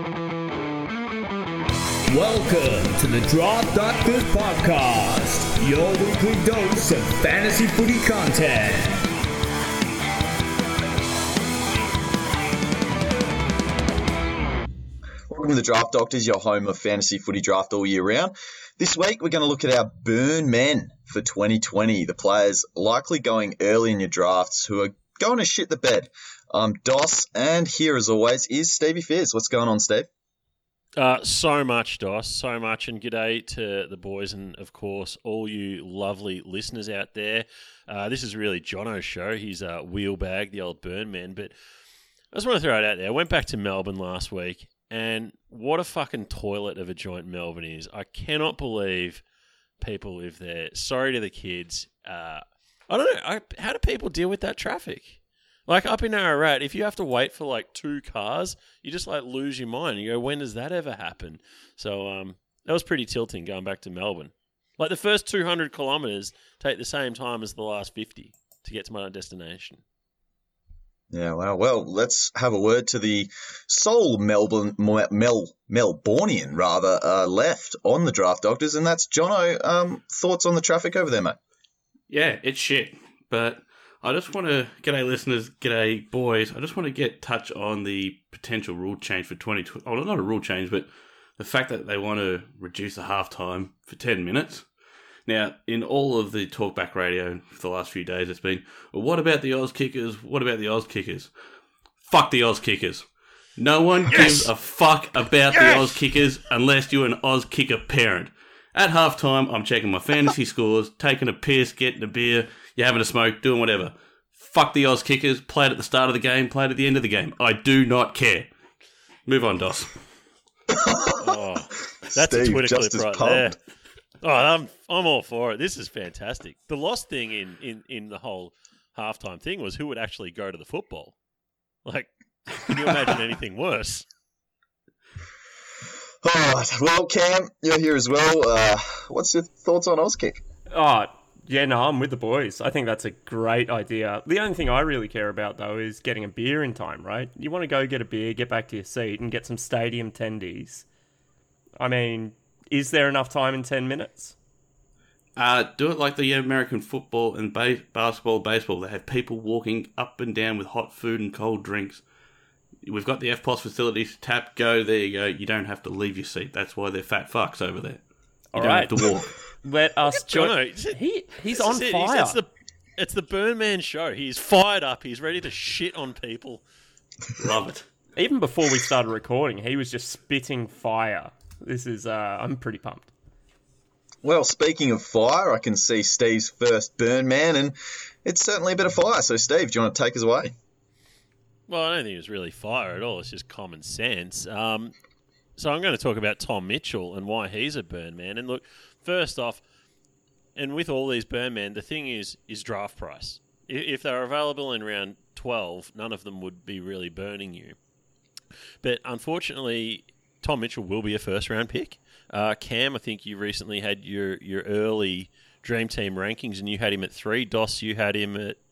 Welcome to the Draft Doctors Podcast, your weekly dose of fantasy footy content. Welcome to the Draft Doctors, your home of fantasy footy draft all year round. This week, we're going to look at our burn men for 2020, the players likely going early in your drafts who are going to shit the bed. I'm Dos, and here as always is Stevie Fizz. What's going on, Steve? So much, Dos, so much, and g'day to the boys and, of course, all you lovely listeners out there. This is really Jono's show. He's a wheelbag, the old burn man, but I just want to throw it out there. I went back to Melbourne last week, and what a fucking toilet of a joint Melbourne is. I cannot believe people live there. Sorry to the kids. I don't know, how do people deal with that traffic? Like up in Ararat, if you have to wait for like 2 cars, you just like lose your mind. You go, when does that ever happen? So that was pretty tilting going back to Melbourne. Like the first 200 kilometres take the same time as the last 50 to get to my destination. Yeah, well, let's have a word to the sole Melbourneian left on the Draft Doctors, and that's Jono. Thoughts on the traffic over there, mate? Yeah, it's shit, but I just want to, g'day listeners, g'day boys, I just want to touch on the potential rule change for 2020. Oh, not a rule change, but the fact that they want to reduce the halftime for 10 minutes. Now, in all of the talkback radio for the last few days, it's been, well, what about the Oz kickers? What about the Oz kickers? Fuck the Oz kickers. No one gives a fuck about the Oz kickers unless you're an Oz kicker parent. At halftime, I'm checking my fantasy scores, taking a piss, getting a beer, you're having a smoke, doing whatever. Fuck the Oz kickers. Play it at the start of the game, play it at the end of the game. I do not care. Move on, Dos. Oh, that's Steve, a Twitter clip right there. Oh, I'm all for it. This is fantastic. The lost thing in the whole halftime thing was who would actually go to the football. Like, can you imagine anything worse? All right. Well, Cam, you're here as well. What's your thoughts on Auskick? Oh, yeah, no, I'm with the boys. I think that's a great idea. The only thing I really care about, though, is getting a beer in time, right? You want to go get a beer, get back to your seat, and get some stadium tendies. I mean, is there enough time in 10 minutes? Do it like the American football and basketball, baseball. They have people walking up and down with hot food and cold drinks. We've got the FPOS facilities. Tap, go, there you go. You don't have to leave your seat. That's why they're fat fucks over there. You don't have to walk. Let us join. He's on fire. It's the Burn Man show. He's fired up. He's ready to shit on people. Love it. Even before we started recording, he was just spitting fire. This is, I'm pretty pumped. Well, speaking of fire, I can see Steve's first Burn Man, and it's certainly a bit of fire. So, Steve, do you want to take us away? Well, I don't think it was really fire at all. It's just common sense. So I'm going to talk about Tom Mitchell and why he's a burn man. And look, first off, and with all these burn men, the thing is draft price. If they're available in round 12, none of them would be really burning you. But unfortunately, Tom Mitchell will be a first-round pick. Cam, I think you recently had your early Dream Team rankings, and you had him at 3. Dos, you had him at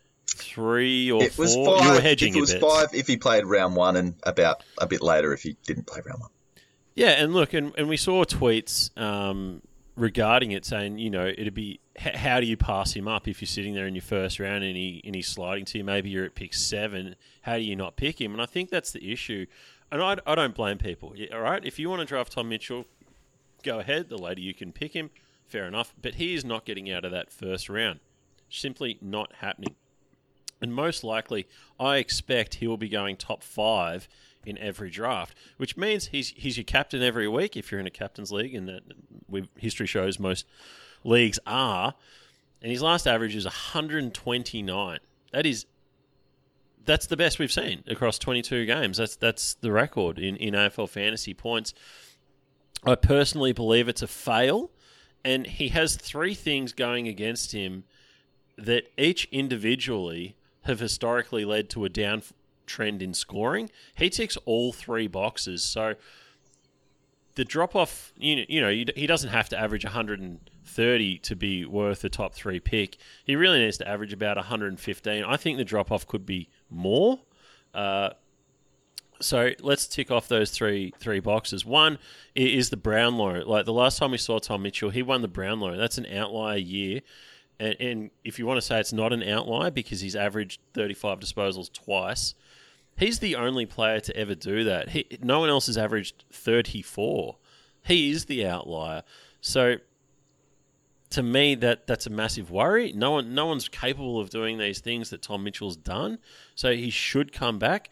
3 or 4. It was 5. You were hedging it was 5 if he played round 1, and about a bit later if he didn't play round 1. Yeah, and look, and we saw tweets regarding it saying, you know, it'd be how do you pass him up if you're sitting there in your first round and he's sliding to you? Maybe you're at pick 7. How do you not pick him? And I think that's the issue. And I don't blame people. All right, if you want to draft Tom Mitchell, go ahead. The later you can pick him, fair enough. But he is not getting out of that first round. Simply not happening. And most likely, I expect he will be going top 5 in every draft, which means he's your captain every week if you're in a captain's league, and that history shows most leagues are. And his last average is 129. That's the best we've seen across 22 games. That's the record in AFL fantasy points. I personally believe it's a fail, and he has 3 things going against him that each individually have historically led to a downtrend in scoring. He ticks all 3 boxes. So the drop-off, he doesn't have to average 130 to be worth a top 3 pick. He really needs to average about 115. I think the drop-off could be more. So let's tick off those three boxes. One is the Brownlow. Like the last time we saw Tom Mitchell, he won the Brownlow. That's an outlier year. And if you want to say it's not an outlier because he's averaged 35 disposals twice, he's the only player to ever do that. No one else has averaged 34. He is the outlier. So to me, that's a massive worry. No one's capable of doing these things that Tom Mitchell's done. So he should come back.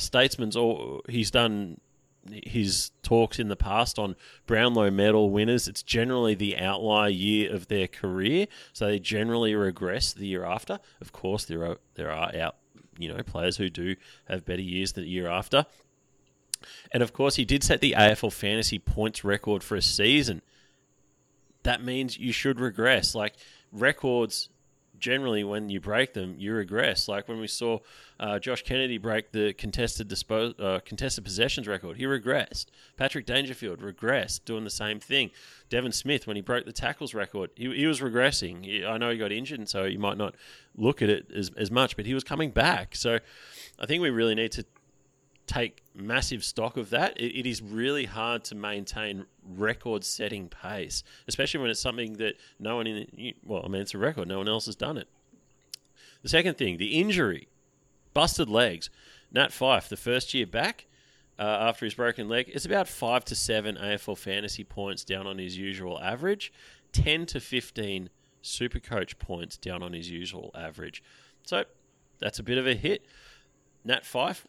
He's done his talks in the past on Brownlow medal winners. It's generally the outlier year of their career, so they generally regress the year after. Of course, there are players who do have better years the year after. And of course, he did set the AFL fantasy points record for a season. That means you should regress. Like records, generally when you break them, you regress. Like when we saw Josh Kennedy break the contested possessions record, he regressed. Patrick Dangerfield regressed, doing the same thing. Devon Smith, when he broke the tackles record, he was regressing. I know he got injured, and so you might not look at it as much, but he was coming back. So I think we really need to take massive stock of that. It is really hard to maintain record-setting pace, especially when it's something that no one it's a record. No one else has done it. The second thing, the injury. Busted legs. Nat Fyfe, the first year back after his broken leg, it's about 5 to 7 AFL fantasy points down on his usual average, 10 to 15 Supercoach points down on his usual average. So that's a bit of a hit. Nat Fyfe,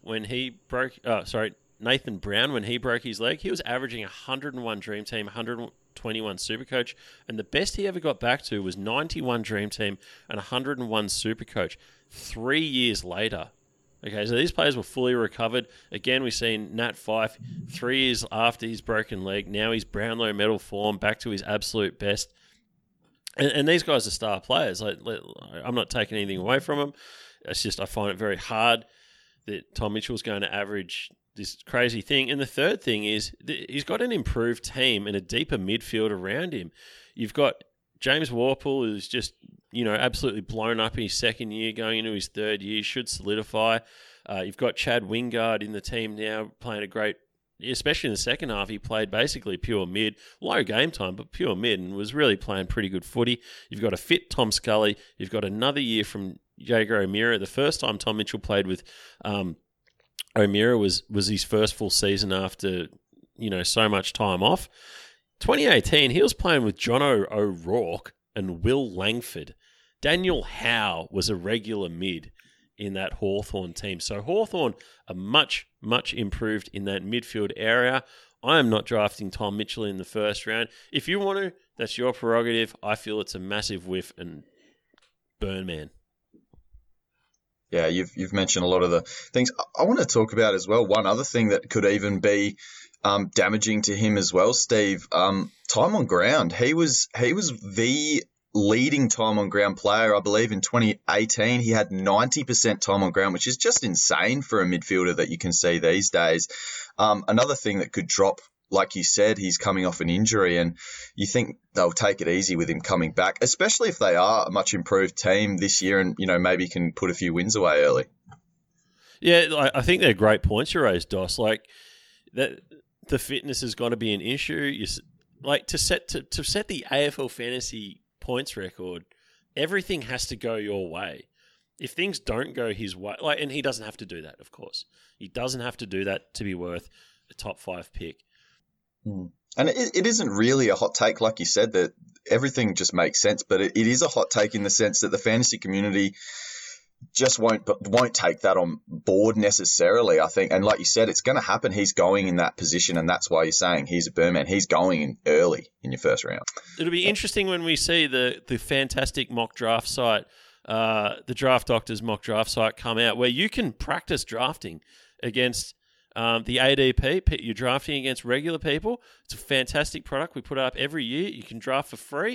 Nathan Brown, when he broke his leg, he was averaging 101 Dream Team, 121 Supercoach, and the best he ever got back to was 91 Dream Team and 101 Supercoach 3 years later. Okay, so these players were fully recovered. Again, we've seen Nat Fyfe 3 years after his broken leg. Now he's Brownlow medal form, back to his absolute best. And these guys are star players. I'm not taking anything away from them. It's just I find it very hard that Tom Mitchell's going to average this crazy thing. And the third thing is he's got an improved team and a deeper midfield around him. You've got James Worpel, who's just, absolutely blown up in his second year, going into his third year, should solidify. You've got Chad Wingard in the team now, playing a great, especially in the second half, he played basically pure mid, low game time, but pure mid, and was really playing pretty good footy. You've got a fit Tom Scully. You've got another year from Jaeger O'Meara. The first time Tom Mitchell played with O'Meara was his first full season after, so much time off. 2018, he was playing with Jono O'Rourke and Will Langford. Daniel Howe was a regular mid in that Hawthorn team. So Hawthorn are much, much improved in that midfield area. I am not drafting Tom Mitchell in the first round. If you want to, that's your prerogative. I feel it's a massive whiff and burn, man. Yeah, you've mentioned a lot of the things I want to talk about as well. One other thing that could even be damaging to him as well, Steve. Time on ground. He was the leading time on ground player, I believe, in 2018. He had 90% time on ground, which is just insane for a midfielder that you can see these days. Another thing that could drop, like you said, he's coming off an injury, and you think they'll take it easy with him coming back, especially if they are a much improved team this year and, maybe can put a few wins away early. Yeah, I think they're great points you raised, Dos. Like, that the fitness is going to be an issue. To set the AFL fantasy points record, everything has to go your way. If things don't go his way, and he doesn't have to do that, of course. He doesn't have to do that to be worth a top 5 pick. And it isn't really a hot take, like you said, that everything just makes sense, but it is a hot take in the sense that the fantasy community just won't take that on board necessarily, I think. And like you said, it's going to happen. He's going in that position, and that's why you're saying he's a burn man. He's going in early in your first round. It'll be interesting when we see the fantastic mock draft site, the Draft Doctors mock draft site come out, where you can practice drafting against the ADP. You're drafting against regular people. It's a fantastic product. We put it up every year. You can draft for free.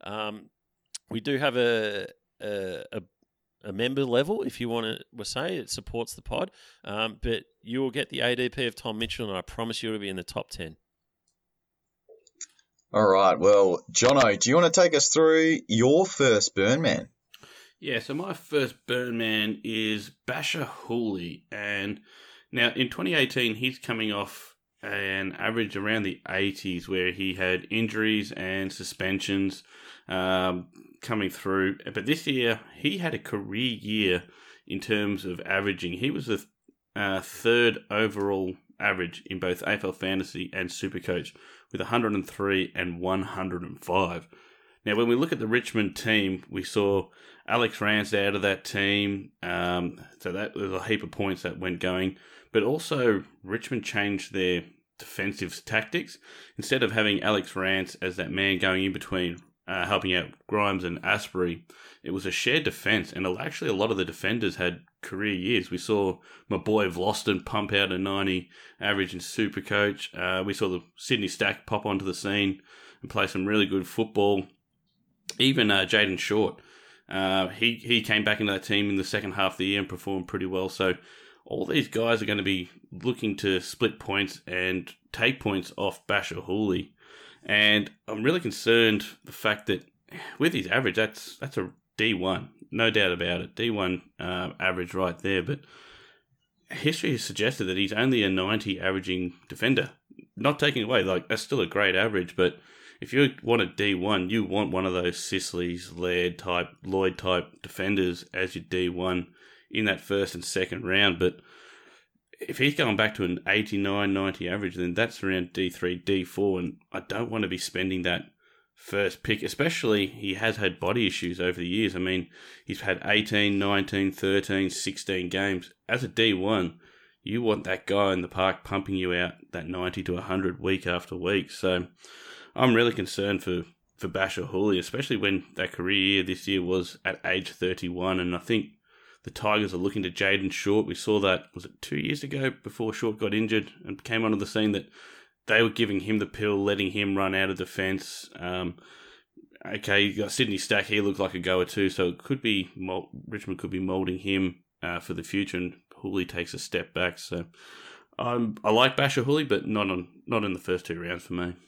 We do have a member level, if you want to say it supports the pod, but you will get the ADP of Tom Mitchell, and I promise you it'll be in the top 10. All right. Well, Jono, do you want to take us through your first burn man? Yeah, so my first burn man is Basher Hooley, and Now, in 2018, he's coming off an average around the 80s where he had injuries and suspensions coming through. But this year, he had a career year in terms of averaging. He was the third overall average in both AFL Fantasy and Supercoach with 103 and 105. Now, when we look at the Richmond team, we saw Alex Rance out of that team, so that was a heap of points that went going. But also, Richmond changed their defensive tactics. Instead of having Alex Rance as that man going in between, helping out Grimes and Asprey, it was a shared defence, and actually a lot of the defenders had career years. We saw my boy Vlosten pump out a 90 average in Supercoach. We saw the Sydney Stack pop onto the scene and play some really good football. Even Jaden Short, he came back into that team in the second half of the year and performed pretty well. So all these guys are going to be looking to split points and take points off Basher Hooley. And I'm really concerned the fact that with his average, that's a D1, no doubt about it. D1 average right there. But history has suggested that he's only a 90 averaging defender. Not taking away, that's still a great average, but if you want a D1, you want one of those Sicily's, Lloyd type defenders as your D1 in that first and second round. But if he's going back to an 89, 90 average, then that's around D3, D4, and I don't want to be spending that first pick, especially he has had body issues over the years. I mean, he's had 18, 19, 13, 16 games. As a D1, you want that guy in the park pumping you out that 90 to 100 week after week. So I'm really concerned for Basher Hooley, especially when that career year this year was at age 31. And I think the Tigers are looking to Jaden Short. We saw that, was it 2 years ago, before Short got injured and came onto the scene, that they were giving him the pill, letting him run out of defence. Okay, you got Sydney Stack, he looked like a goer too, so it could be Richmond could be moulding him for the future, and Hooley takes a step back. So I like Basher Hooley, but not in the first two rounds for me.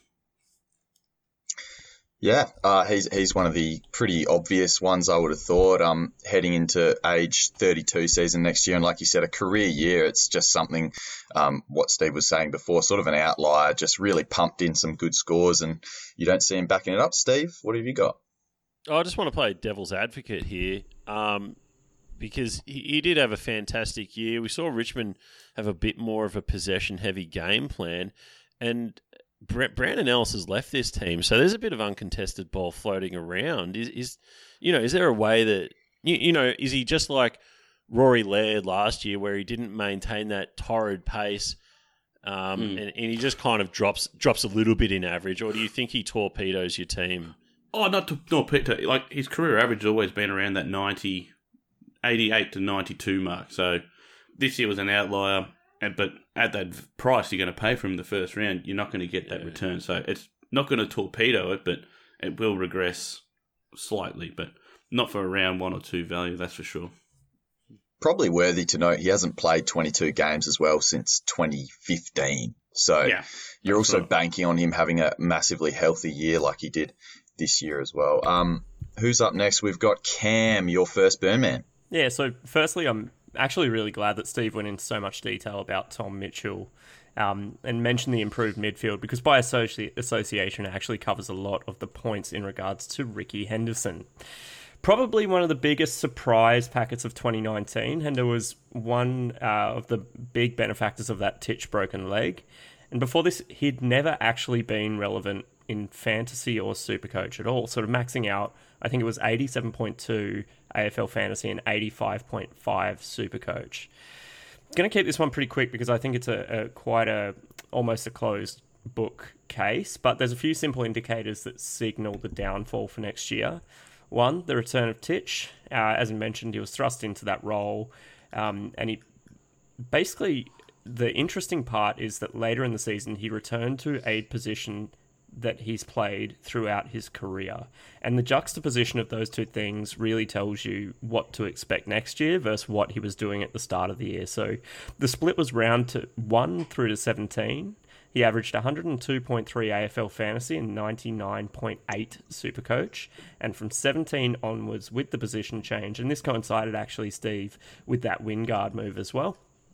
Yeah, he's one of the pretty obvious ones, I would have thought, heading into age 32 season next year. And like you said, a career year, it's just something, what Steve was saying before, sort of an outlier, just really pumped in some good scores, and you don't see him backing it up. Steve, what have you got? I just want to play devil's advocate here, because he did have a fantastic year. We saw Richmond have a bit more of a possession-heavy game plan, and Brandon Ellis has left this team, so there's a bit of uncontested ball floating around. Is there a way that is he just like Rory Laird last year, where he didn't maintain that torrid pace, and he just kind of drops a little bit in average, or do you think he torpedoes your team? Oh, not to torpedo. Like, his career average has always been around that 88 to 92 mark. So this year was an outlier. But at that price you're going to pay for him in the first round, you're not going to get that return. So it's not going to torpedo it, but it will regress slightly, but not for a round 1 or 2 value, that's for sure. Probably worthy to note, he hasn't played 22 games as well since 2015. So you're also banking on him having a massively healthy year like he did this year as well. Who's up next? We've got Cam, your first burn man. Yeah, so firstly, I'm actually really glad that Steve went into so much detail about Tom Mitchell and mentioned the improved midfield, because by association it actually covers a lot of the points in regards to Ricky Henderson. Probably one of the biggest surprise packets of 2019. Hender was one of the big benefactors of that Titch broken leg. And before this, he'd never actually been relevant in fantasy or Supercoach at all, sort of maxing out, I think it was 87.2 AFL Fantasy and 85.5 Supercoach. Going to keep this one pretty quick because I think it's almost a closed book case, but there's a few simple indicators that signal the downfall for next year. One, the return of Titch. As I mentioned, he was thrust into that role, and he basically, the interesting part is that later in the season he returned to a position that he's played throughout his career. And the juxtaposition of those two things really tells you what to expect next year versus what he was doing at the start of the year. So the split was round to 1 through to 17. He averaged 102.3 AFL Fantasy and 99.8 Supercoach. And from 17 onwards with the position change, and this coincided actually, Steve, with that Wingard move as well,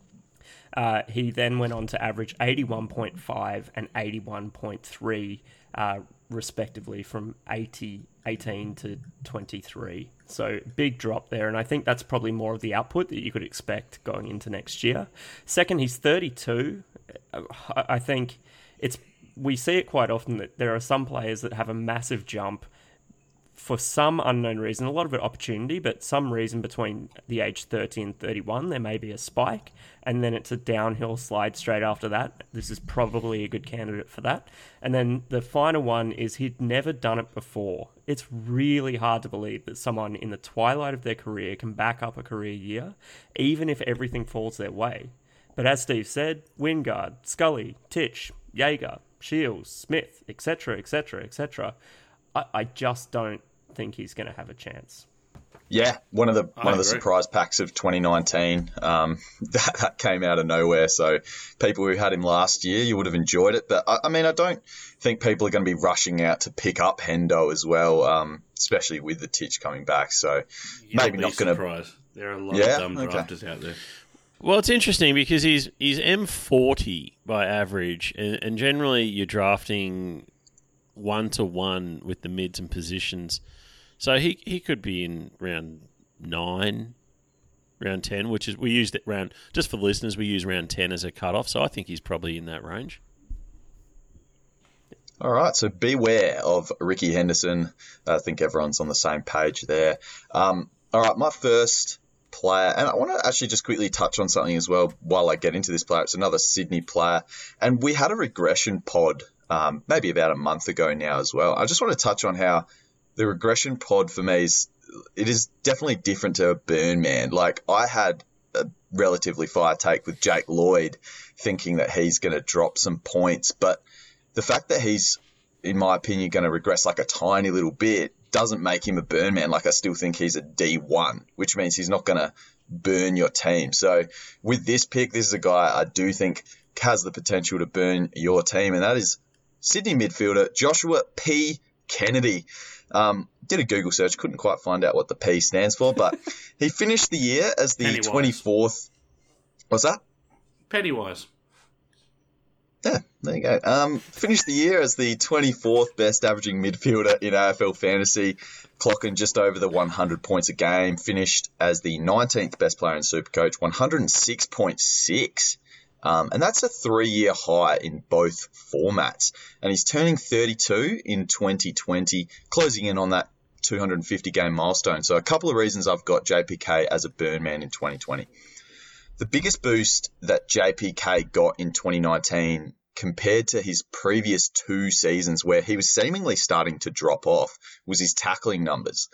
He then went on to average 81.5 and 81.3 respectively from 18 to 23. So big drop there, and I think that's probably more of the output that you could expect going into next year. Second, he's 32. I think we see it quite often that there are some players that have a massive jump for some unknown reason, a lot of it opportunity, but some reason between the age 30 and 31, there may be a spike, and then it's a downhill slide straight after that. This is probably a good candidate for that. And then the final one is he'd never done it before. It's really hard to believe that someone in the twilight of their career can back up a career year, even if everything falls their way. But as Steve said, Wingard, Scully, Titch, Jaeger, Shields, Smith, etc., etc., etc., I just don't think he's going to have a chance. Yeah, one of the surprise packs of 2019 that came out of nowhere. So people who had him last year, you would have enjoyed it. But I mean, I don't think people are going to be rushing out to pick up Hendo as well, especially with the Titch coming back. So maybe not going to. There are a lot of dumb drafters out there. Well, it's interesting because he's M40 by average, and generally you're drafting 1-to-1 with the mids and positions. So he could be in round 9, round 10, which is, we used it round, just for listeners, we use round 10 as a cutoff. So I think he's probably in that range. All right, so beware of Ricky Henderson. I think everyone's on the same page there. All right, my first player, and I want to actually just quickly touch on something as well while I get into this player. It's another Sydney player, and we had a regression pod maybe about a month ago now as well. I just want to touch on how the regression pod for me is definitely different to a burn man. Like, I had a relatively fire take with Jake Lloyd, thinking that he's going to drop some points, but the fact that he's, in my opinion, going to regress like a tiny little bit doesn't make him a burn man. Like, I still think he's a D1, which means he's not going to burn your team. So with this pick, this is a guy I do think has the potential to burn your team, and that is Sydney midfielder Joshua P. Kennedy. Did a Google search, couldn't quite find out what the P stands for, but he finished the year as the Pennywise. 24th. What's that? Pennywise. Yeah, there you go. Finished the year as the 24th best averaging midfielder in AFL fantasy, clocking just over the 100 points a game. Finished as the 19th best player in Supercoach, 106.6. And that's a 3-year high in both formats. And he's turning 32 in 2020, closing in on that 250-game milestone. So a couple of reasons I've got JPK as a burn man in 2020. The biggest boost that JPK got in 2019 compared to his previous 2 seasons where he was seemingly starting to drop off was his tackling numbers.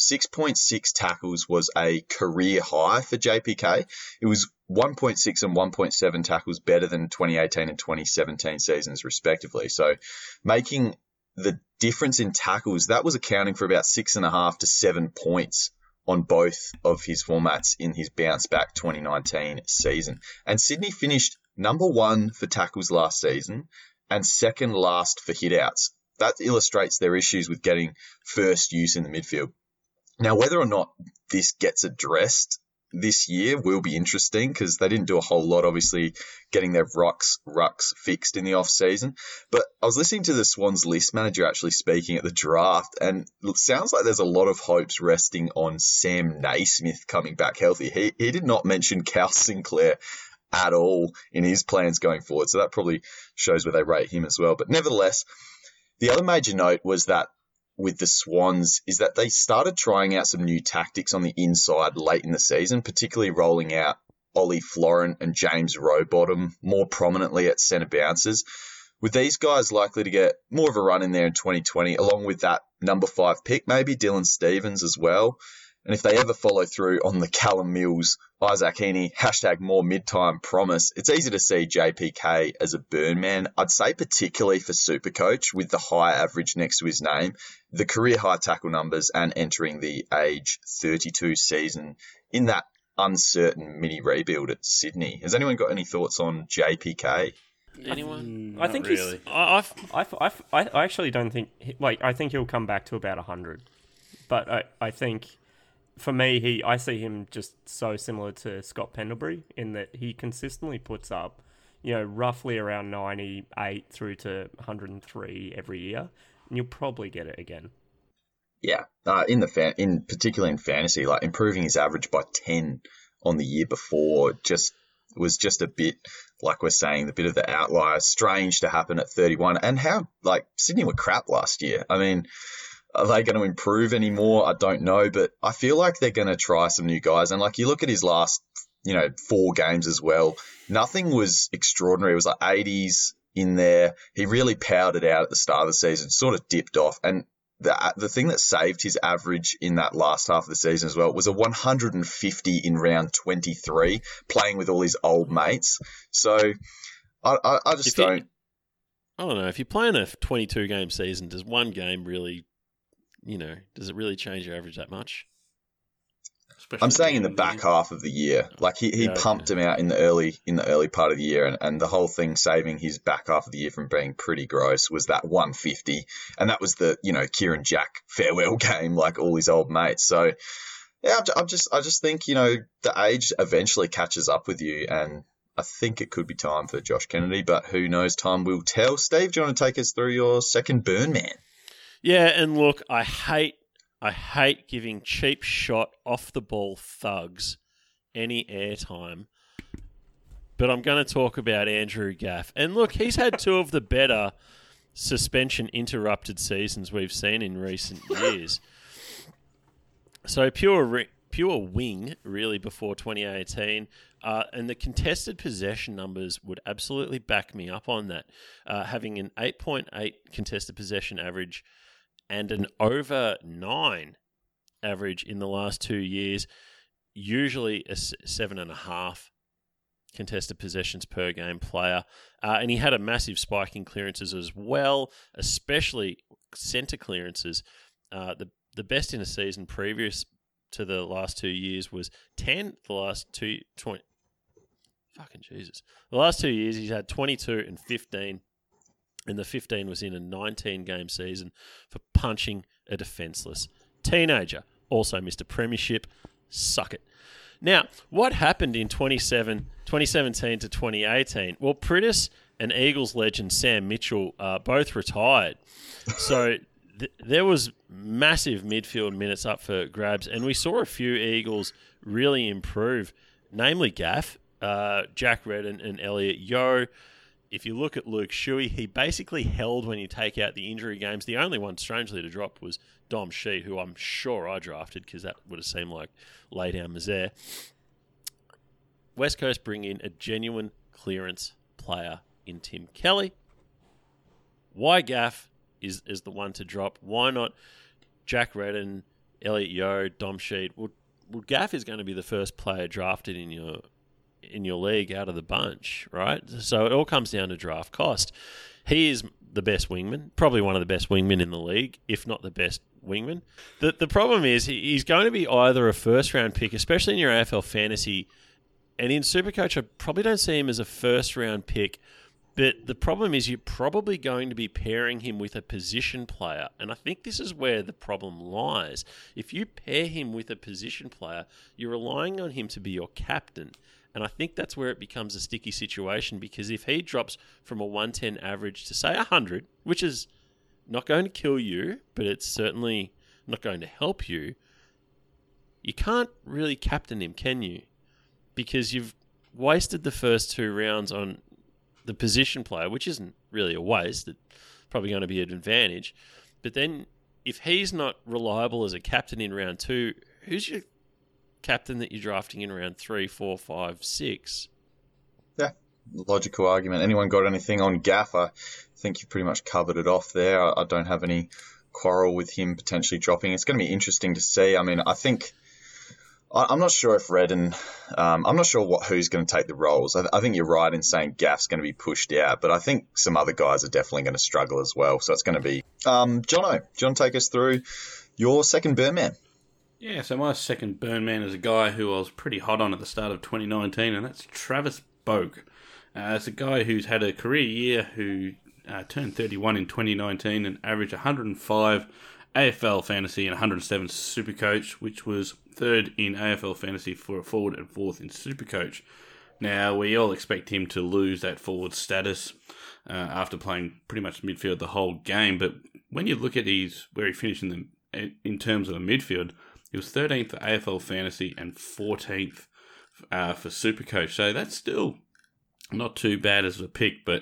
6.6 tackles was a career high for JPK. It was 1.6 and 1.7 tackles better than 2018 and 2017 seasons, respectively. So making the difference in tackles, that was accounting for about 6.5 to 7 points on both of his formats in his bounce back 2019 season. And Sydney finished number 1 for tackles last season and second last for hitouts. That illustrates their issues with getting first use in the midfield. Now, whether or not this gets addressed this year will be interesting because they didn't do a whole lot, obviously, getting their rucks fixed in the off-season. But I was listening to the Swans list manager actually speaking at the draft, and it sounds like there's a lot of hopes resting on Sam Naismith coming back healthy. He did not mention Cal Sinclair at all in his plans going forward, so that probably shows where they rate him as well. But nevertheless, the other major note was that with the Swans is that they started trying out some new tactics on the inside late in the season, particularly rolling out Ollie Florent and James Rowbottom more prominently at centre bounces. With these guys likely to get more of a run in there in 2020, along with that number 5 pick, maybe Dylan Stephens as well. And if they ever follow through on the Callum Mills, Isaac Heaney, #more mid-time promise, it's easy to see JPK as a burn man. I'd say particularly for Supercoach with the high average next to his name, the career high tackle numbers and entering the age 32 season in that uncertain mini rebuild at Sydney. Has anyone got any thoughts on JPK? Anyone? I think really. I actually don't think, I think he'll come back to about 100. But I think for me, I see him just so similar to Scott Pendlebury in that he consistently puts up, roughly around 98 through to 103 every year, and you'll probably get it again. Yeah, in particular in fantasy, like improving his average by 10 on the year before was just a bit, like we're saying, a bit of the outlier. Strange to happen at 31, and how Sydney were crap last year. I mean, are they going to improve anymore? I don't know, but I feel like they're going to try some new guys. And you look at his last, 4 games as well. Nothing was extraordinary. It was like 80s in there. He really powered it out at the start of the season, sort of dipped off. And the thing that saved his average in that last half of the season as well was a 150 in round 23, playing with all his old mates. So I just don't. I don't know. If you're playing a 22-game season, does one game really, does it really change your average that much? Especially I'm saying in the back half of the year, he pumped him out in the early part of the year, and the whole thing saving his back half of the year from being pretty gross was that 150, and that was the Kieran Jack farewell game, like all his old mates. So yeah, I just think the age eventually catches up with you, and I think it could be time for Josh Kennedy, but who knows? Time will tell. Steve, do you want to take us through your second burn man? Yeah, and look, I hate giving cheap shot off the ball thugs any airtime, but I'm going to talk about Andrew Gaff. And look, he's had 2 of the better suspension interrupted seasons we've seen in recent years. So pure wing really before 2018, and the contested possession numbers would absolutely back me up on that. Having an 8.8 contested possession average and an over 9 average in the last 2 years, usually a 7.5 contested possessions per game player. And he had a massive spike in clearances as well, especially centre clearances. The best in a season previous to the last 2 years was 10. The last 2 years he's had 22 and 15. And the 15 was in a 19-game season for punching a defenceless teenager. Also missed a premiership. Suck it. Now, what happened in 2017 to 2018? Well, Pritis and Eagles legend Sam Mitchell both retired. So there was massive midfield minutes up for grabs, and we saw a few Eagles really improve, namely Gaff, Jack Redden and Elliot Yeo. If you look at Luke Shuey, he basically held when you take out the injury games. The only one, strangely, to drop was Dom Shee, who I'm sure I drafted because that would have seemed like lay down misère. West Coast bring in a genuine clearance player in Tim Kelly. Why Gaff is the one to drop? Why not Jack Redden, Elliot Yeo, Dom Shee? Well, Gaff is going to be the first player drafted in your league out of the bunch, right? So it all comes down to draft cost. He is the best wingman, probably one of the best wingmen in the league, if not the best wingman. The problem is he's going to be either a first-round pick, especially in your AFL fantasy, and in Supercoach I probably don't see him as a first-round pick, but the problem is you're probably going to be pairing him with a position player, and I think this is where the problem lies. If you pair him with a position player, you're relying on him to be your captain. And I think that's where it becomes a sticky situation, because if he drops from a 110 average to, say, 100, which is not going to kill you, but it's certainly not going to help you, you can't really captain him, can you? Because you've wasted the first 2 rounds on the position player, which isn't really a waste. It's probably going to be an advantage. But then if he's not reliable as a captain in round 2, who's your captain that you're drafting in round 3, 4, 5, 6? Yeah, logical argument. Anyone got anything on Gaff? I think you've pretty much covered it off there. I don't have any quarrel with him potentially dropping. It's going to be interesting to see. I mean, I think I'm not sure if Redden, I'm not sure who's going to take the roles. I think you're right in saying Gaff's going to be pushed out, but I think some other guys are definitely going to struggle as well. So it's going to be Jono. John, take us through your second burn man. Yeah, so my second burn man is a guy who I was pretty hot on at the start of 2019, and that's Travis Boak. It's a guy who's had a career year, who turned 31 in 2019 and averaged 105, AFL Fantasy and 107 Supercoach, which was third in AFL Fantasy for a forward and fourth in Supercoach. Now, we all expect him to lose that forward status after playing pretty much midfield the whole game, but when you look at where he finished in terms of the midfield, he was 13th for AFL Fantasy and 14th for Supercoach. So that's still not too bad as a pick, but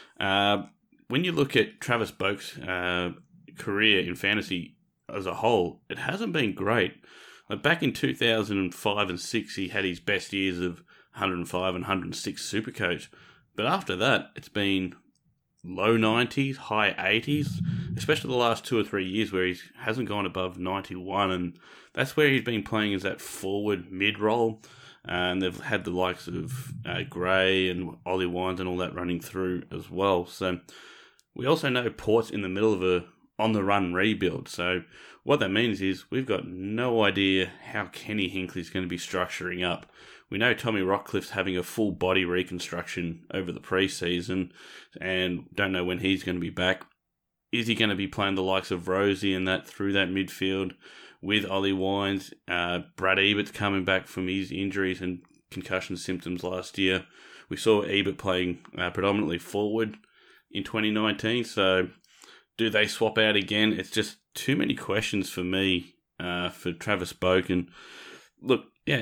when you look at Travis Boak's career in fantasy as a whole, it hasn't been great. Like back in 2005 and 6, he had his best years of 105 and 106 Supercoach. But after that, it's been low 90s, high 80s, especially the last 2 or 3 years where he hasn't gone above 91. And that's where he's been playing as that forward mid-role. And they've had the likes of Gray and Ollie Wines and all that running through as well. So we also know Port's in the middle of a on-the-run rebuild. So what that means is we've got no idea how Kenny Hinkley's going to be structuring up. We know Tommy Rockcliffe's having a full body reconstruction over the preseason and don't know when he's going to be back. Is he going to be playing the likes of Rosie and that through that midfield with Ollie Wines? Brad Ebert's coming back from his injuries and concussion symptoms last year. We saw Ebert playing predominantly forward in 2019. So do they swap out again? It's just too many questions for me for Travis Boak. And look, yeah,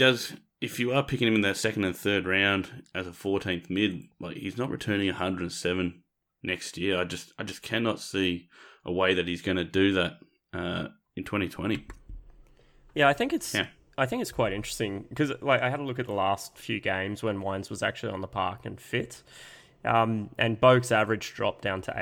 if you are picking him in that second and third round as a 14th mid, like he's not returning 107 next year. I just cannot see a way that he's going to do that in 2020. Yeah, I think it's quite interesting because like I had a look at the last few games when Wines was actually on the park and fit. And Boak's average dropped down to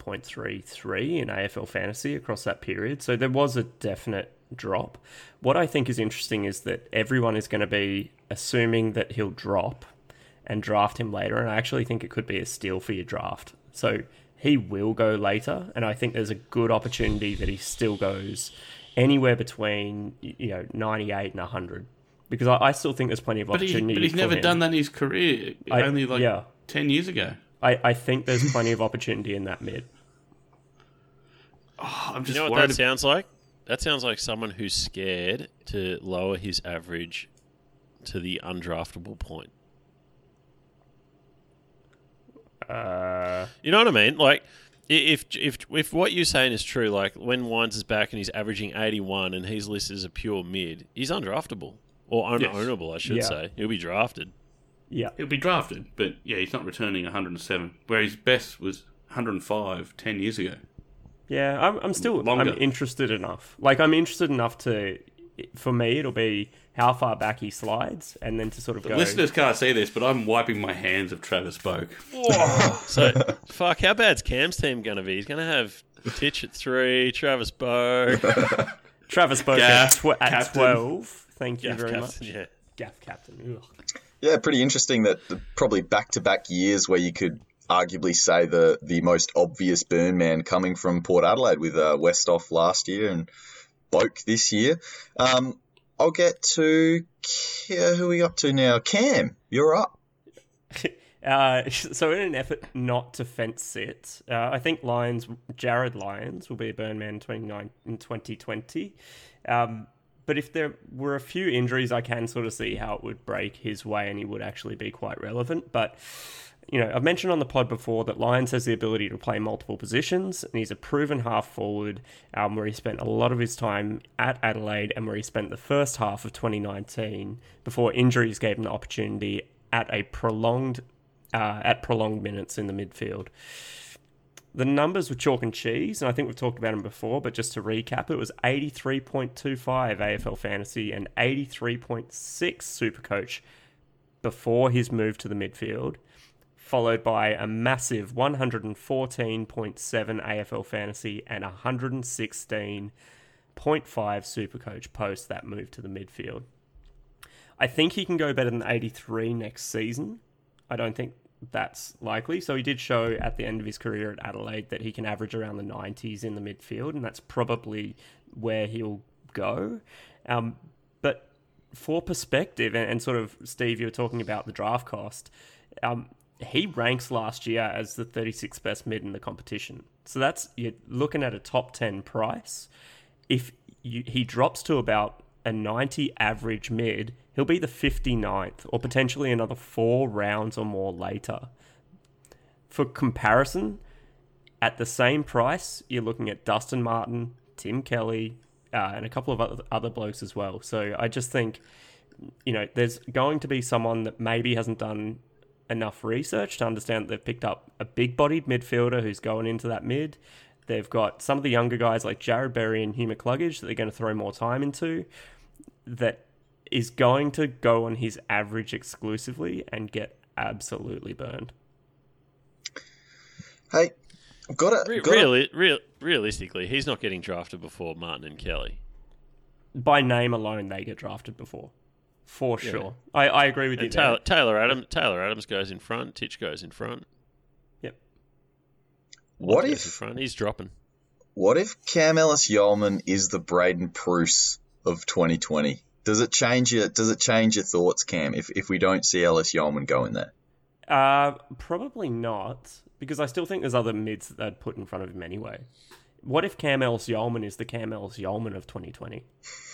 81.33 in AFL Fantasy across that period. So there was a definite drop. What I think is interesting is that everyone is going to be assuming that he'll drop and draft him later. And I actually think it could be a steal for your draft. So he will go later. And I think there's a good opportunity that he still goes anywhere between 98 and 100. Because I still think there's plenty of opportunity. But he's never done that in his career. Only 10 years ago. I think there's plenty of opportunity in that mid. Oh, I'm just you know what worried. that sounds like? That sounds like someone who's scared to lower his average to the undraftable point. You know what I mean? Like, if what you're saying is true, like when Wines is back and he's averaging 81 and he's listed as a pure mid, he's undraftable. Or unownable, I should say. He'll be drafted. Yeah. He'll be drafted, but yeah, he's not returning 107, where his best was 105 10 years ago. Yeah, I'm interested enough. Like, I'm interested enough to, for me, it'll be how far back he slides, and then to sort of go... Listeners can't see this, but I'm wiping my hands of Travis Boak. So, fuck, how bad's Cam's team going to be? He's going to have Titch at 3, Travis Boak. Travis Boak at 12. Thank you Gaff very captain, much. yeah. Gaff captain. Ugh. Yeah, pretty interesting that probably back-to-back years where you could arguably say the most obvious burn man coming from Port Adelaide with Westhoff last year and Boak this year. I'll get to who are we up to now? Cam, you're up. So in an effort not to fence sit, I think Jared Lyons will be a burn man in 2020. But if there were a few injuries, I can sort of see how it would break his way and he would actually be quite relevant. But, I've mentioned on the pod before that Lyons has the ability to play multiple positions, and he's a proven half forward where he spent a lot of his time at Adelaide and where he spent the first half of 2019 before injuries gave him the opportunity at prolonged minutes in the midfield. The numbers were chalk and cheese, and I think we've talked about them before, but just to recap, it was 83.25 AFL Fantasy and 83.6 Supercoach before his move to the midfield, followed by a massive 114.7 AFL Fantasy and 116.5 Supercoach post that move to the midfield. I think he can go better than 83 next season. I don't think that's likely. So he did show at the end of his career at Adelaide that he can average around the 90s in the midfield, and that's probably where he'll go. But for perspective, and sort of, Steve, you were talking about the draft cost, he ranks last year as the 36th best mid in the competition. So you're looking at a top 10 price. If he drops to about a 90 average mid, he'll be the 59th, or potentially another 4 rounds or more later. For comparison, at the same price, you're looking at Dustin Martin, Tim Kelly, and a couple of other blokes as well. So I just think, there's going to be someone that maybe hasn't done enough research to understand that they've picked up a big-bodied midfielder who's going into that mid. They've got some of the younger guys like Jared Berry and Hugh McCluggage that they're going to throw more time into, that is going to go on his average exclusively and get absolutely burned. Hey, realistically, he's not getting drafted before Martin and Kelly. By name alone, they get drafted before. For sure. I agree with you there. Taylor Adams goes in front. Titch goes in front. Yep. What goes if in front? He's dropping. What if Cam Ellis-Yolmen is the Braden Pruce of 2020? Does it change your thoughts, Cam, if we don't see Ellis-Yolmen go in there? Probably not, because I still think there's other mids that they'd put in front of him anyway. What if Cam Ellis-Yolmen is the Cam Ellis-Yolmen of 2020?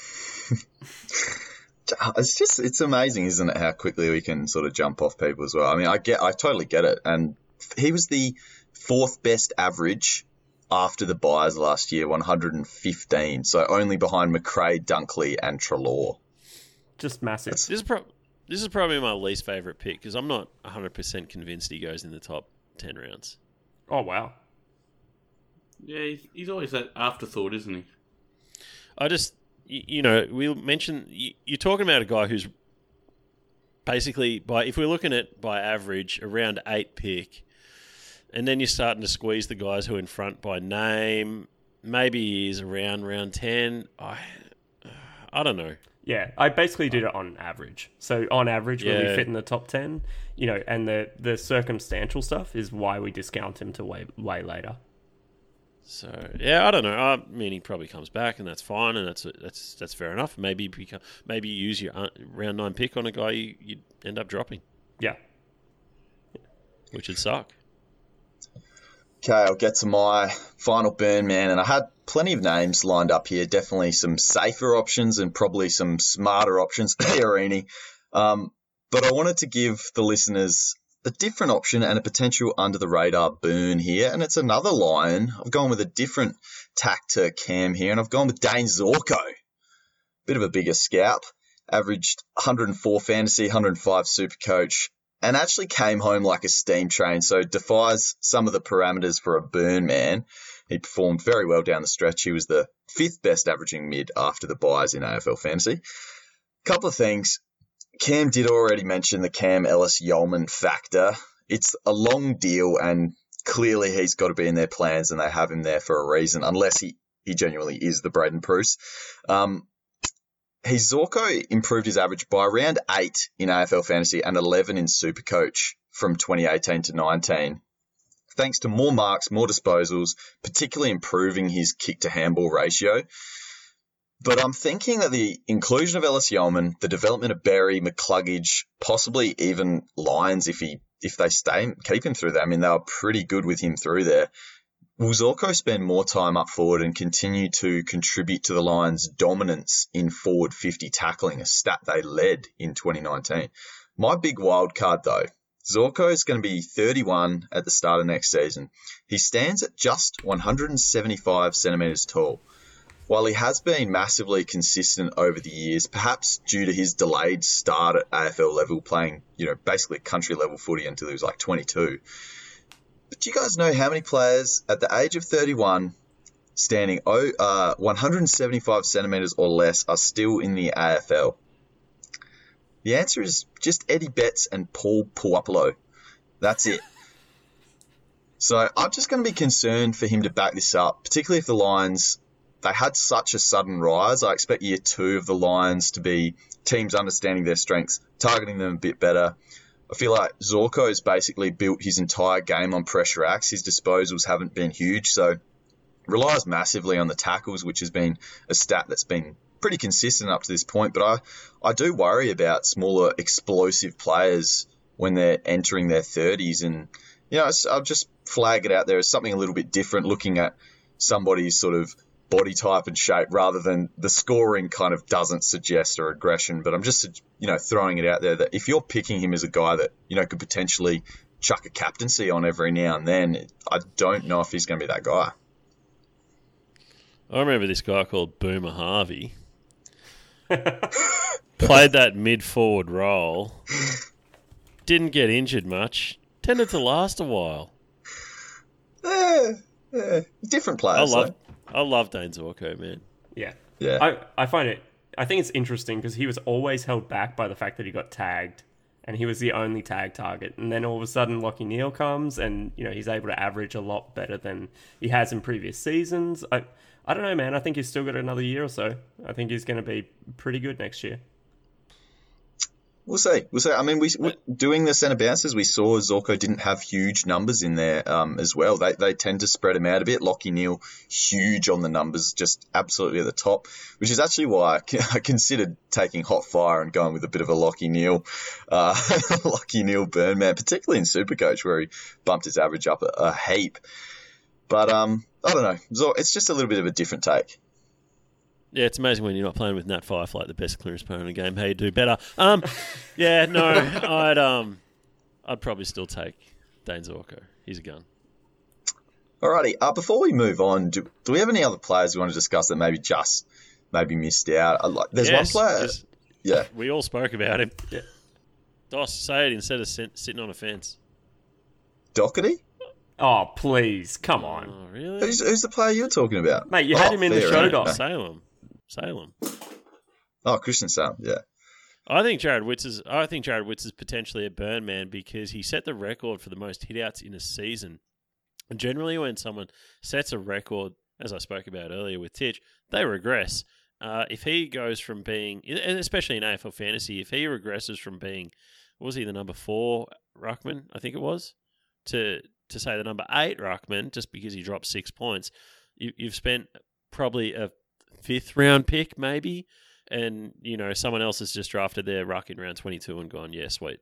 It's amazing, isn't it, how quickly we can sort of jump off people as well. I mean, I totally get it. And he was the 4th best average after the buys last year, 115. So only behind McRae, Dunkley and Treloar. Just massive. This is probably my least favourite pick because I'm not 100% convinced he goes in the top 10 rounds. Oh, wow. Yeah, he's always that afterthought, isn't he? I just... we mentioned you're talking about a guy who's basically if we're looking at by average around 8 pick, and then you're starting to squeeze the guys who are in front by name. Maybe he's around round 10. I don't know. Yeah, I basically did it on average. So on average, will he fit in the top 10? And the circumstantial stuff is why we discount him to way later. So I don't know. I mean, he probably comes back, and that's fine, and that's fair enough. Maybe you use your round 9 pick on a guy you end up dropping. Yeah, which would suck. Okay, I'll get to my final burn, man, and I had plenty of names lined up here. Definitely some safer options and probably some smarter options. Iorini. But I wanted to give the listeners a different option and a potential under-the-radar burn here, and it's another Lion. I've gone with a different tack to Cam here, and I've gone with Dane Zorko. Bit of a bigger scalp. Averaged 104 fantasy, 105 super coach, and actually came home like a steam train, so defies some of the parameters for a burn man. He performed very well down the stretch. He was the 5th best averaging mid after the buys in AFL Fantasy. Couple of things. Cam did already mention the Cam Ellis-Yolmen factor. It's a long deal, and clearly he's got to be in their plans, and they have him there for a reason, unless he genuinely is the Braden Pruce. Zorko improved his average by around 8 in AFL Fantasy and 11 in Supercoach from 2018 to 19, thanks to more marks, more disposals, particularly improving his kick-to-handball ratio. But I'm thinking that the inclusion of Ellis-Yolmen, the development of Berry, McCluggage, possibly even Lions if they keep him through that. I mean, they were pretty good with him through there. Will Zorko spend more time up forward and continue to contribute to the Lions' dominance in forward 50 tackling, a stat they led in 2019? My big wild card, though, Zorko is going to be 31 at the start of next season. He stands at just 175 centimetres tall. While he has been massively consistent over the years, perhaps due to his delayed start at AFL level, playing, basically country level footy until he was like 22. But do you guys know how many players at the age of 31 standing 175 centimetres or less are still in the AFL? The answer is just Eddie Betts and Paul Puopolo. That's it. So I'm just going to be concerned for him to back this up, particularly if the Lions, they had such a sudden rise. I expect year 2 of the Lions to be teams understanding their strengths, targeting them a bit better. I feel like Zorko has basically built his entire game on pressure acts. His disposals haven't been huge, so relies massively on the tackles, which has been a stat that's been pretty consistent up to this point. But I do worry about smaller explosive players when they're entering their 30s. And, I'll just flag it out there as something a little bit different, looking at somebody's sort of body type and shape rather than the scoring kind of doesn't suggest a regression. But I'm just, throwing it out there that if you're picking him as a guy that, could potentially chuck a captaincy on every now and then, I don't know if he's going to be that guy. I remember this guy called Boomer Harvey. Played that mid-forward role. Didn't get injured much. Tended to last a while. Different players. I love Dane Zorko, man. Yeah. I find it... I think it's interesting because he was always held back by the fact that he got tagged and he was the only tag target. And then all of a sudden Lachie Neale comes and, he's able to average a lot better than he has in previous seasons. I don't know, man. I think he's still got another year or so. I think he's going to be pretty good next year. We'll see. I mean, doing the centre bounces, we saw Zorko didn't have huge numbers in there as well. They tend to spread him out a bit. Lachie Neale, huge on the numbers, just absolutely at the top, which is actually why I considered taking hot fire and going with a bit of a Lachie Neale burn man, particularly in Supercoach where he bumped his average up a heap. But I don't know. It's just a little bit of a different take. Yeah, it's amazing when you're not playing with Nat Fyfe, like the best clearance player in the game, how you do better. I'd probably still take Dane Zorko. He's a gun. Alrighty. Before we move on, do we have any other players we want to discuss that maybe missed out? There's one player. Yeah. We all spoke about him. Yeah. Doss, say it instead of sitting on a fence. Doherty? Oh, please. Come on. Oh, really? Who's the player you're talking about? Mate, you had him in the show, Doss. Salem. Oh, Christian Salem, yeah. I think Jared Witz is potentially a burn man because he set the record for the most hitouts in a season. And generally when someone sets a record, as I spoke about earlier with Titch, they regress. If he goes from being, especially in AFL fantasy, if he regresses from being, was he the number 4 ruckman, I think it was, to say the number 8 ruckman, just because he dropped 6 points, you've spent probably a 5th round pick maybe, and someone else has just drafted their ruck in round 22 and gone, yeah, sweet.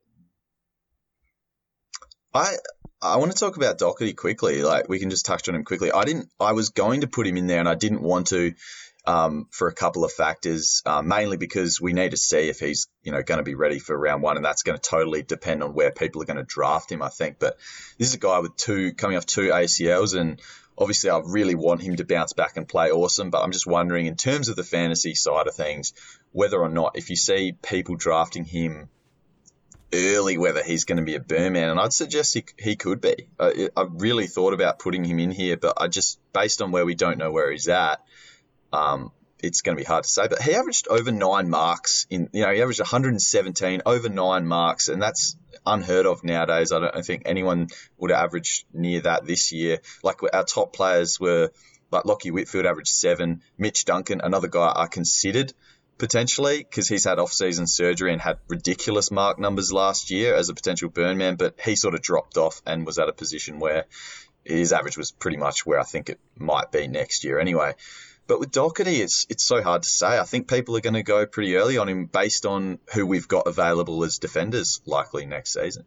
I want to talk about Doherty quickly. Like, we can just touch on him quickly. I was going to put him in there and I didn't want to for a couple of factors, mainly because we need to see if he's going to be ready for round 1, and that's going to totally depend on where people are going to draft him, I think. But this is a guy with coming off 2 ACLs, and obviously I really want him to bounce back and play awesome, but I'm just wondering, in terms of the fantasy side of things, whether or not, if you see people drafting him early, whether he's going to be a burn man, and I'd suggest he could be. I really thought about putting him in here, but I just, based on where we don't know where he's at, it's going to be hard to say. But he averaged over 9 marks he averaged 117 over 9 marks, and that's unheard of nowadays. I don't think anyone would average near that this year. Like, our top players were, like, Lachie Whitfield averaged 7, Mitch Duncan, another guy I considered potentially, because he's had off-season surgery and had ridiculous mark numbers last year as a potential burn man, but he sort of dropped off and was at a position where his average was pretty much where I think it might be next year anyway. But with Doherty, it's so hard to say. I think people are going to go pretty early on him based on who we've got available as defenders likely next season.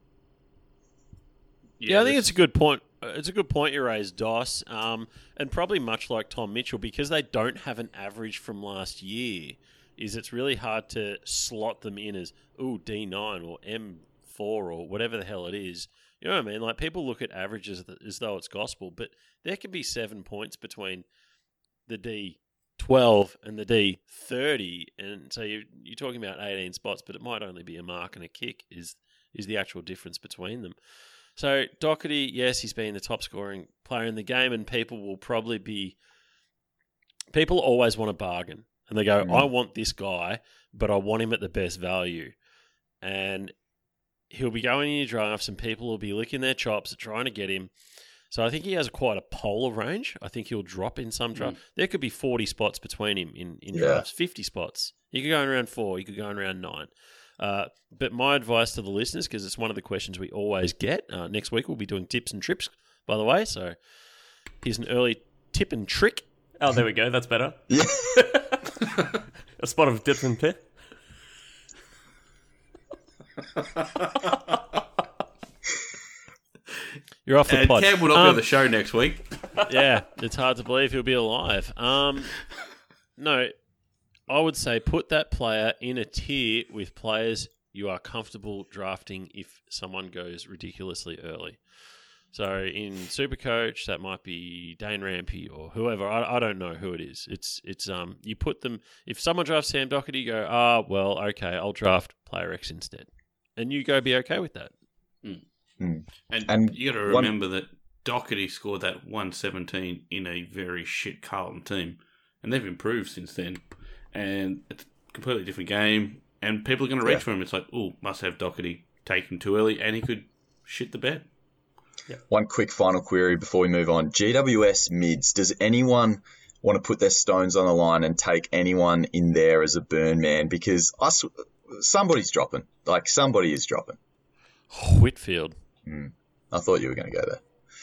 Yeah, I think it's a good point. It's a good point you raised, Doss, and probably much like Tom Mitchell, because they don't have an average from last year, it's really hard to slot them in as, D9 or M4 or whatever the hell it is. You know what I mean? Like, people look at averages as though it's gospel, but there can be 7 points between the D12 and the D30, and so you're talking about 18 spots, but it might only be a mark and a kick is the actual difference between them. So Doherty, yes, he's been the top scoring player in the game, and people always want a bargain, and they go, I want this guy, but I want him at the best value, and he'll be going in your drafts, and people will be licking their chops at trying to get him. So I think he has quite a polar range. I think he'll drop in some drafts. There could be 40 spots between him in drafts, 50 spots. You could go in round 4, you could go in round 9. But my advice to the listeners, because it's one of the questions we always get, next week we'll be doing tips and trips, by the way. So here's an early tip and trick. Oh, there we go. That's better. Yeah. A spot of dip and pit. You're off the And pod. Cam will not be on the show next week. Yeah, it's hard to believe he'll be alive. No, I would say put that player in a tier with players you are comfortable drafting if someone goes ridiculously early. So in Supercoach, that might be Dane Rampy or whoever. I don't know who it is. It's you put them. If someone drafts Sam Doherty, you go, well, okay, I'll draft player X instead, and you go be okay with that. And you got to remember that Doherty scored that 117 in a very shit Carlton team, and they've improved since then. And it's a completely different game, and people are going to reach for him. It's like, must have Doherty, take him too early, and he could shit the bed. Yeah. One quick final query before we move on. GWS mids, does anyone want to put their stones on the line and take anyone in there as a burn man? Because somebody's dropping. Like, somebody is dropping. Whitfield. I thought you were going to go there.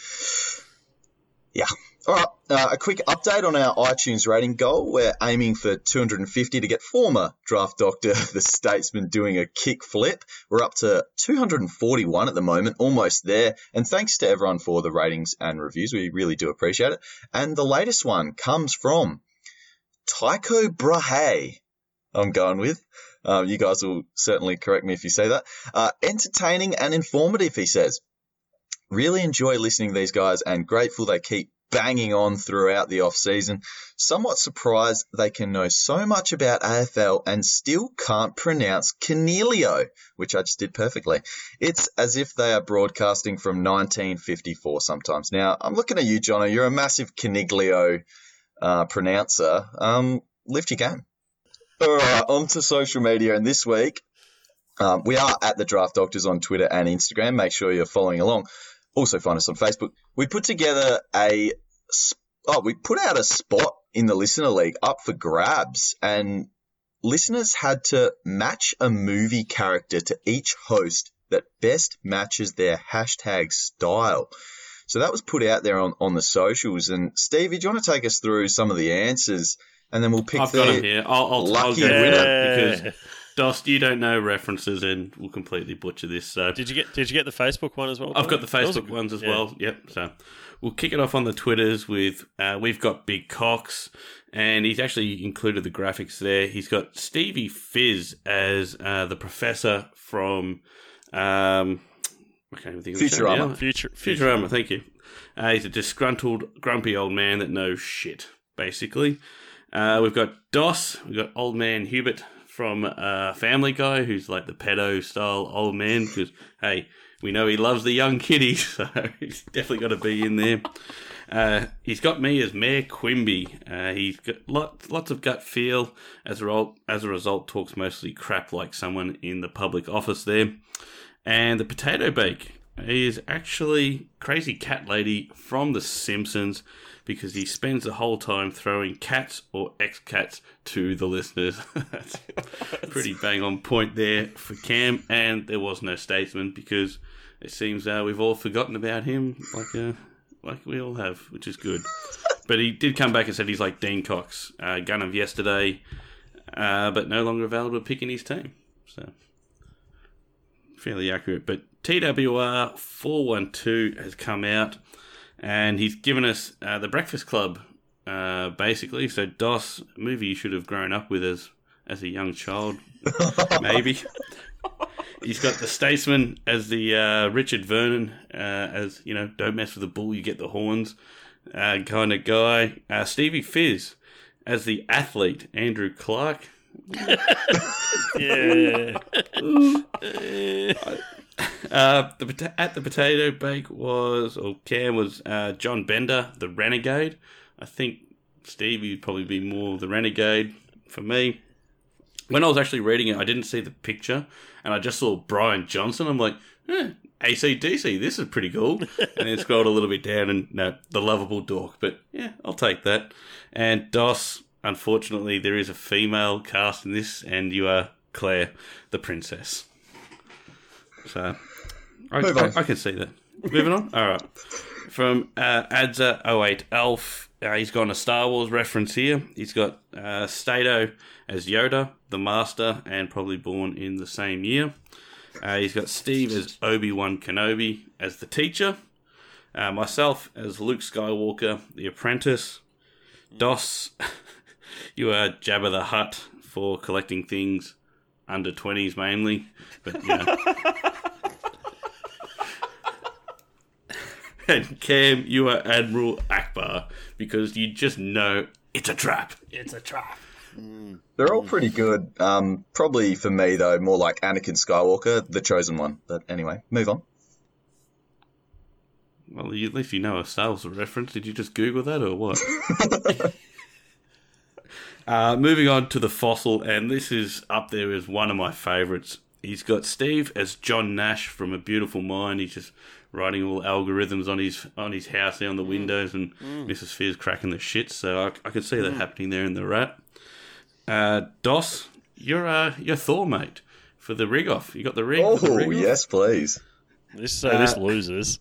Yeah. All right. A quick update on our iTunes rating goal. We're aiming for 250 to get former draft doctor, the Statesman, doing a kick flip. We're up to 241 at the moment, almost there. And thanks to everyone for the ratings and reviews. We really do appreciate it. And the latest one comes from Tycho Brahe, I'm going with. You guys will certainly correct me if you say that. Entertaining and informative, he says. Really enjoy listening to these guys and grateful they keep banging on throughout the off-season. Somewhat surprised they can know so much about AFL and still can't pronounce Canelio, which I just did perfectly. It's as if they are broadcasting from 1954 sometimes. Now, I'm looking at you, Jono. You're a massive Caniglio pronouncer. Lift your game. All right, on to social media. And this week, we are at the Draft Doctors on Twitter and Instagram. Make sure you're following along. Also find us on Facebook. We put together we put out a spot in the Listener League up for grabs, and listeners had to match a movie character to each host that best matches their hashtag style. So that was put out there on the socials. And Stevie, do you want to take us through some of the answers, and then we'll pick I've got them here. I'll lucky go winner. because Dost, you don't know references and we'll completely butcher this. So Did you get the Facebook one as well? I've got the Facebook ones as well. Yep. So we'll kick it off on the Twitters with we've got Big Cox, and he's actually included the graphics there. He's got Stevie Fizz as the professor from I can't even think of Futurama. Futurama. Thank you. He's a disgruntled, grumpy old man that knows shit, basically. We've got Dos. We've got Old Man Hubert from Family Guy, who's like the pedo-style old man, because, hey, we know he loves the young kiddies, so he's definitely got to be in there. He's got me as Mayor Quimby. He's got lots of gut feel. As a result, talks mostly crap like someone in the public office there. And the Potato Bake is actually Crazy Cat Lady from The Simpsons, because he spends the whole time throwing cats or ex-cats to the listeners. That's pretty bang on point there for Cam. And there was no Statesman, because it seems we've all forgotten about him, like we all have, which is good. But he did come back and said he's like Dean Cox, gun of yesterday, but no longer available to pick in his team. So fairly accurate. But TWR 412 has come out, and he's given us The Breakfast Club, basically. So DOS, a movie you should have grown up with as a young child, maybe. He's got The Statesman as the Richard Vernon, as, you know, don't mess with the bull, you get the horns kind of guy. Stevie Fizz as the athlete, Andrew Clark. Yeah. At the Potato Bake Cam was John Bender, the Renegade. I think Stevie would probably be more the Renegade for me. When I was actually reading it, I didn't see the picture, and I just saw Brian Johnson. I'm like, AC/DC, this is pretty cool. And then scrolled a little bit down, and no, the lovable dork. But yeah, I'll take that. And DOS, unfortunately, there is a female cast in this, and you are Claire, the princess. So I can see that. Moving on. All right. From Adza08 Elf, he's got a Star Wars reference here. He's got Stato as Yoda, the Master, and probably born in the same year. He's got Steve as Obi-Wan Kenobi as the teacher. Myself as Luke Skywalker, the apprentice. Dos, you are Jabba the Hutt for collecting things under 20s mainly. But, you know. And Cam, you are Admiral Akbar because you just know it's a trap. It's a trap. They're all pretty good. Probably for me, though, more like Anakin Skywalker, the chosen one. But anyway, move on. Well, at least you know a Star Wars reference. Did you just Google that or what? Moving on to the fossil, and this is up there as one of my favourites. He's got Steve as John Nash from A Beautiful Mind. He's just writing all algorithms on his house there on the windows, and Mrs. Fear's cracking the shit. So I could see that happening there in the rat. Dos, you're Thor, mate, for the rig off. You got the rig. Oh, yes, please. This loses.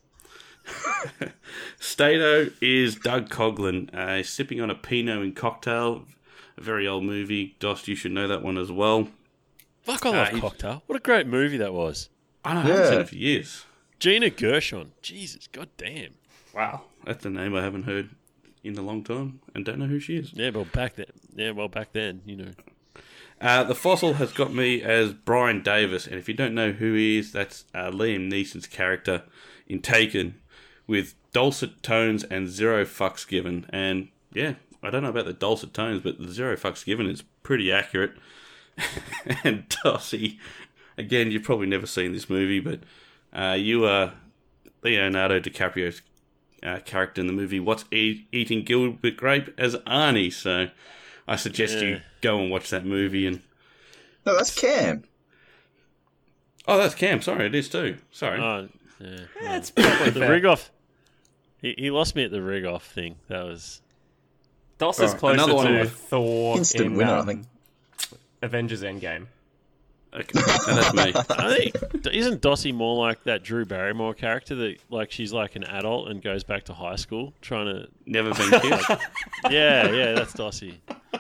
Stato is Doug Coughlin. He's sipping on a Pinot and Cocktail, a very old movie. Dos, you should know that one as well. Fuck, I love Cocktail. What a great movie that was. I know, I haven't seen it for years. Gina Gershon. Jesus, goddamn. Wow, that's a name I haven't heard in a long time and don't know who she is. Yeah, well, back then, you know. The fossil has got me as Brian Davis, and if you don't know who he is, that's Liam Neeson's character in Taken, with dulcet tones and zero fucks given. And yeah, I don't know about the dulcet tones, but the zero fucks given is pretty accurate. And Dossie, again, you've probably never seen this movie, but you are Leonardo DiCaprio's character in the movie What's Eating Gilbert Grape as Arnie. So I suggest you go and watch that movie. And no, that's Cam. Oh, that's Cam. Sorry, it is too. Sorry. It's probably the rig off. He lost me at the rig off thing. That was Dos is closer another one to with Thor instant in winner, I think. Avengers Endgame. Okay, and that's me. I think isn't Dossie more like that Drew Barrymore character that like she's like an adult and goes back to high school trying to Never been kissed. yeah, that's Dossie.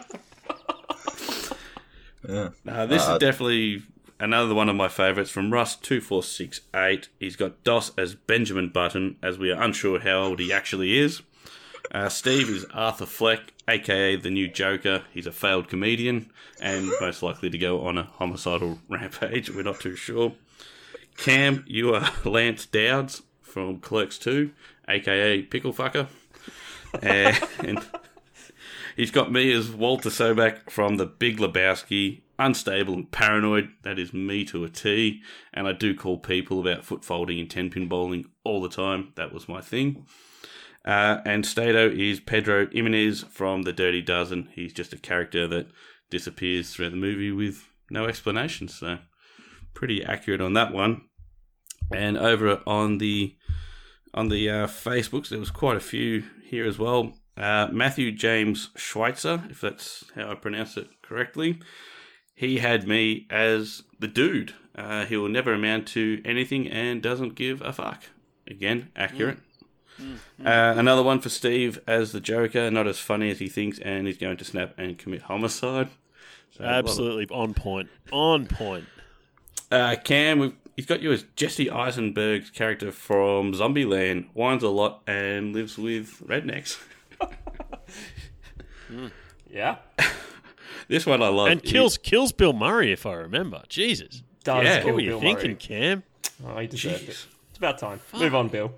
Yeah. This is definitely another one of my favourites from Russ2468. He's got Dos as Benjamin Button, as we are unsure how old he actually is. Steve is Arthur Fleck, a.k.a. the new Joker. He's a failed comedian and most likely to go on a homicidal rampage. We're not too sure. Cam, you are Lance Dowds from Clerks 2, a.k.a. Pickle Fucker. And he's got me as Walter Sobek from The Big Lebowski. Unstable and paranoid, that is me to a T. And I do call people about foot folding and 10-pin bowling all the time. That was my thing. And Stato is Pedro Jimenez from The Dirty Dozen. He's just a character that disappears throughout the movie with no explanation. So pretty accurate on that one. And over on the Facebooks, there was quite a few here as well. Matthew James Schweitzer, if that's how I pronounce it correctly. He had me as the dude. He will never amount to anything and doesn't give a fuck. Again, accurate. Another one for Steve as the Joker, not as funny as he thinks, and he's going to snap and commit homicide. So Absolutely on point. On point. Cam, he's got you as Jesse Eisenberg's character from Zombieland. Whines a lot and lives with rednecks. Yeah. This one I love. And kills Bill Murray, if I remember. Jesus. Does Yeah. kill What were you Bill thinking, Murray. Cam? Oh, he deserved Jeez. it. It's about time. Move on, Bill.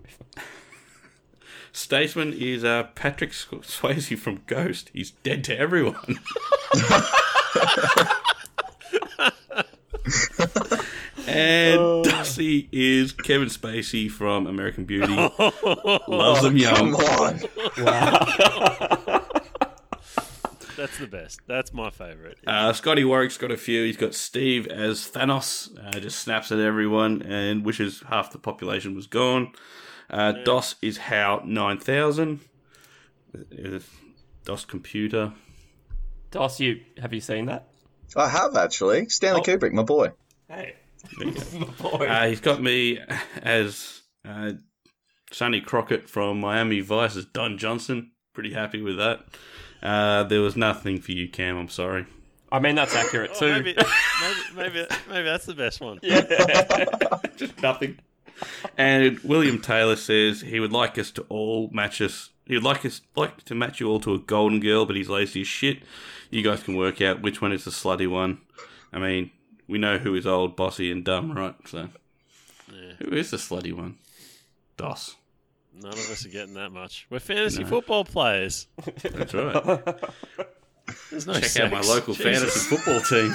Statesman is Patrick Swayze from Ghost. He's dead to everyone. And Dusty is Kevin Spacey from American Beauty. Loves them young. Come on. That's the best. That's my favourite. Scotty Warwick's got a few. He's got Steve as Thanos. Just snaps at everyone and wishes half the population was gone. DOS is How 9000. DOS Computer. Dos, have you seen that? I have, actually. Stanley Kubrick, my boy. Hey. He's got me as Sonny Crockett from Miami Vice as Don Johnson. Pretty happy with that. There was nothing for you, Cam. I'm sorry. I mean, that's accurate too. Maybe that's the best one. Just nothing. And William Taylor says he would like us to all match us. He would like to match you all to a golden girl, but he's lazy as shit. You guys can work out which one is the slutty one. I mean, we know who is old, bossy, and dumb, right? So, Who is the slutty one? Dos. None of us are getting that much. We're fantasy football players. That's right. There's no Check sex. out my local fantasy football team.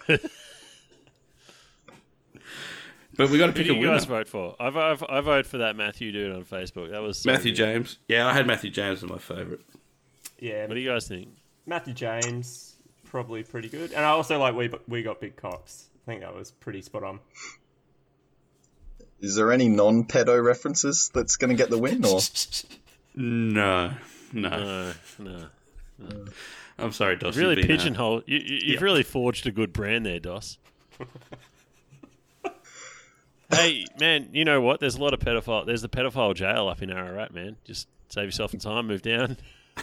But we got to Who pick do a you winner. guys vote for? I vote for that Matthew dude on Facebook. That was so Matthew good. James. Yeah, I had Matthew James as my favourite. Yeah, What do you guys think? Matthew James, probably pretty good. And I also like We Got Big Cocks. I think that was pretty spot on. Is there any non-pedo references that's going to get the win? Or No. No. I'm sorry, Dos. Really you've been, pigeonhole. You've really forged a good brand there, Dos. Hey, man, you know what? There's a lot of pedophile. There's the pedophile jail up in Ararat, man. Just save yourself some time, move down.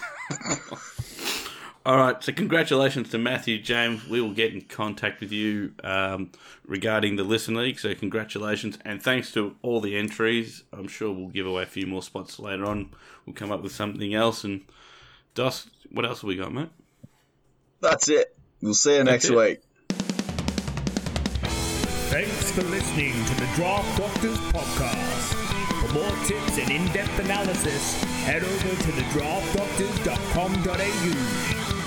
All right, so congratulations to Matthew James. We will get in contact with you regarding the Listen League, so congratulations. And thanks to all the entries. I'm sure we'll give away a few more spots later on. We'll come up with something else. And Dos, what else have we got, mate? that's it. We'll see you next it. week. Thanks for listening to the Draft Doctors podcast. For more tips and in-depth analysis, head over to thedraftdoctors.com.au.